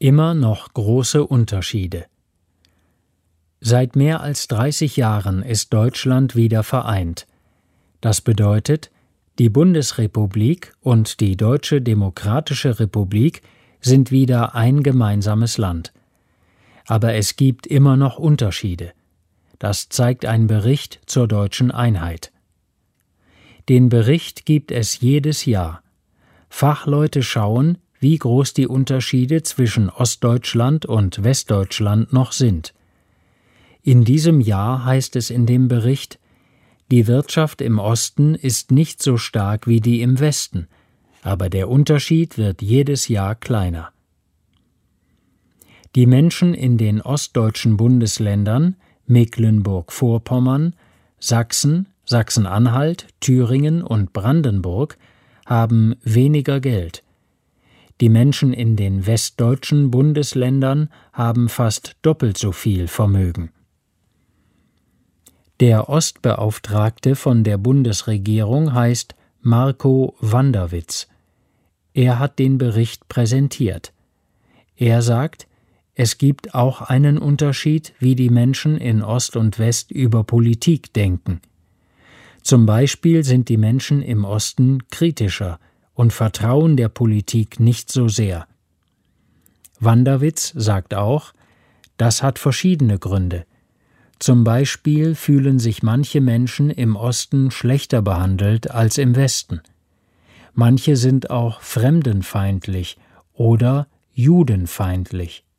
Immer noch große Unterschiede. Seit mehr als 30 Jahren ist Deutschland wieder vereint. Das bedeutet, die Bundesrepublik und die Deutsche Demokratische Republik sind wieder ein gemeinsames Land. Aber es gibt immer noch Unterschiede. Das zeigt ein Bericht zur deutschen Einheit. Den Bericht gibt es jedes Jahr. Fachleute schauen, wie groß die Unterschiede zwischen Ostdeutschland und Westdeutschland noch sind. In diesem Jahr heißt es in dem Bericht, die Wirtschaft im Osten ist nicht so stark wie die im Westen, aber der Unterschied wird jedes Jahr kleiner. Die Menschen in den ostdeutschen Bundesländern Mecklenburg-Vorpommern, Sachsen, Sachsen-Anhalt, Thüringen und Brandenburg haben weniger Geld. Die Menschen in den westdeutschen Bundesländern haben fast doppelt so viel Vermögen. Der Ostbeauftragte von der Bundesregierung heißt Marco Wanderwitz. Er hat den Bericht präsentiert. Er sagt, es gibt auch einen Unterschied, wie die Menschen in Ost und West über Politik denken. Zum Beispiel sind die Menschen im Osten kritischer und vertrauen der Politik nicht so sehr. Wanderwitz sagt auch, das hat verschiedene Gründe. Zum Beispiel fühlen sich manche Menschen im Osten schlechter behandelt als im Westen. Manche sind auch fremdenfeindlich oder judenfeindlich.